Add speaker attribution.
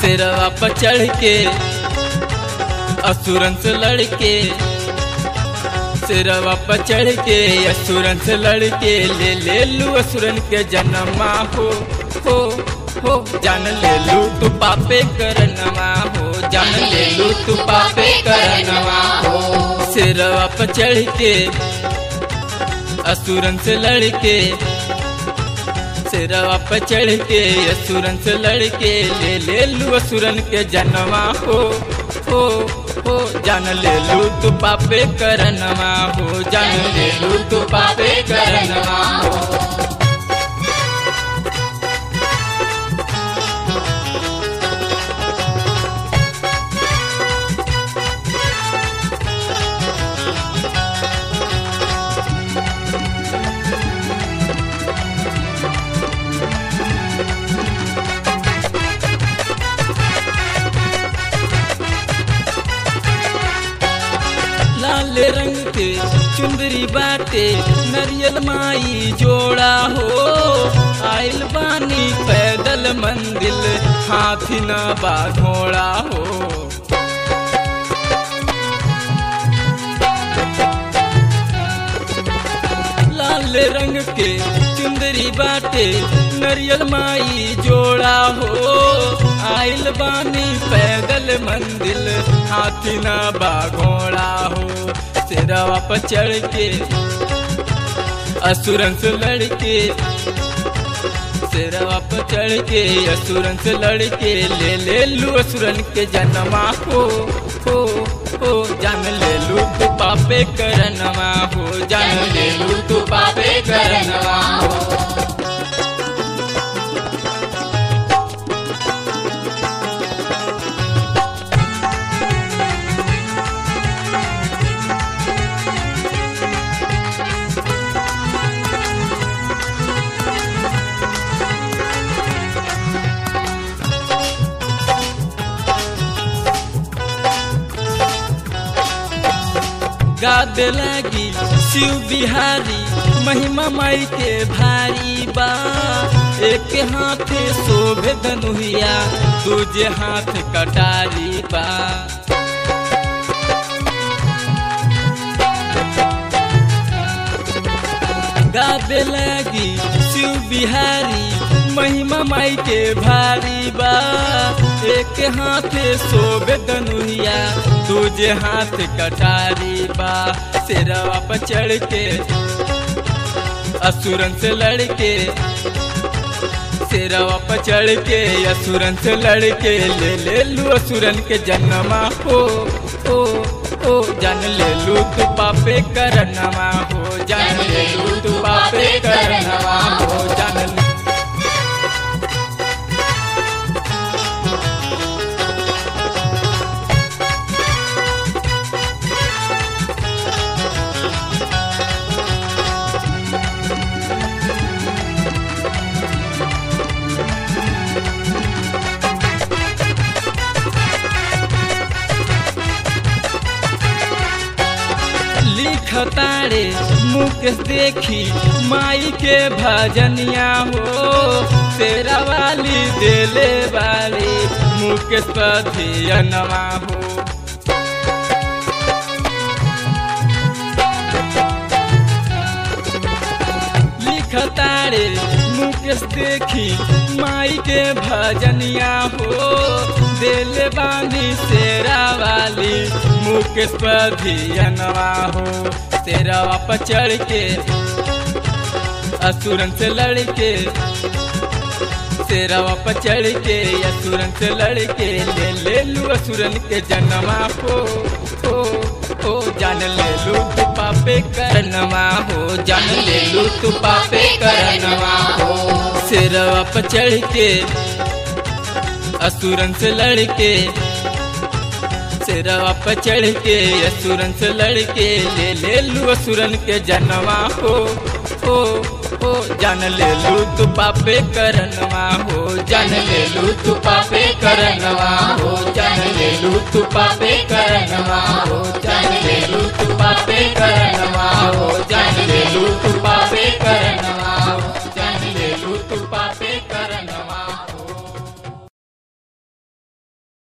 Speaker 1: सिरवा पर चढ़ के असुरन से लड़के, सिरवा पर चढ़ के असुरन से लड़के ले लू असुरन के जन्मा हो जान ले लू तू पापे करनवा हो, जान ले लू तू पापे करनवा हो। सिरवा पर चढ़ के असुरन से लड़के, सिरवा पर चढ़ के असुरन से लड़के ले लू असुरन के जन्मा हो जान ले लू तू पापे करनवा हो, जान ले लू तू पापे करनवा हो। लाल रंग के चुंदरी बाटे नरियल माई जोड़ा हो, आइल बानी पैदल मंदिर हाथी न बा घोड़ा हो। लाल रंग के चुंदरी बाटे नरियल माई जोड़ा हो, आइल बानी पैदल मंदिर हाथी न बा घोड़ा हो। सिरवा पर चढ़ के असुरन से लड़के, सिरवा पर चढ़ के असुरन से लड़के ले लू असुरन के जन्मा हो जान ले लू तू पापे करनवा हो, जान ले लू तू पापे करनवा हो। गाद लगी शिव बिहारी महिमा माई के भारी बा, एक हाथे शोभे धनुहिया दूजे हाथ कटारी बा। गाद लगी शिव बिहारी महिमा माई के भारी बा, एक हाथे शोभे धनुहिया दूजे हाथ कटारी बा। सिरवा पर चढ़ के असुरन से लड़के, सिरवा पर चढ़ के असुरन से लड़के ले लू असुरन के जन्मा हो जान ले लू तू पापे करनवा हो, जान ले लू तू पापे करनवा हो, जान ले। खतारे मुकेश देखी माई के भजनिया हो, तेरा वाली देले वाली मुकेश पधियनवा हो। लिखतारे मुकेश देखी माई के भजनिया हो, देले बानी तेरा वाली मुकेश पधियनवा हो। सिरवा पर चढ़ के असुरन से लड़के, सिरवा पर चढ़ के असुरन से लड़के ले लू असुरन के जन्मा हो जान ले लू तू पापे करनवा हो, जान ले लू तू पापे करनवा हो। सिरवा पर चढ़ के असुरन से लड़के, सिरवा पर चढ़ के असुरन से लड़के ले लू असुरन के जन्मा हो जान ले लू तू पापे करनवा हो, जान ले लू तू पापे करनवा हो, जान ले लू तू पापे करनवा हो, जान ले लू तू पापे करनवा हो, जान ले लू तू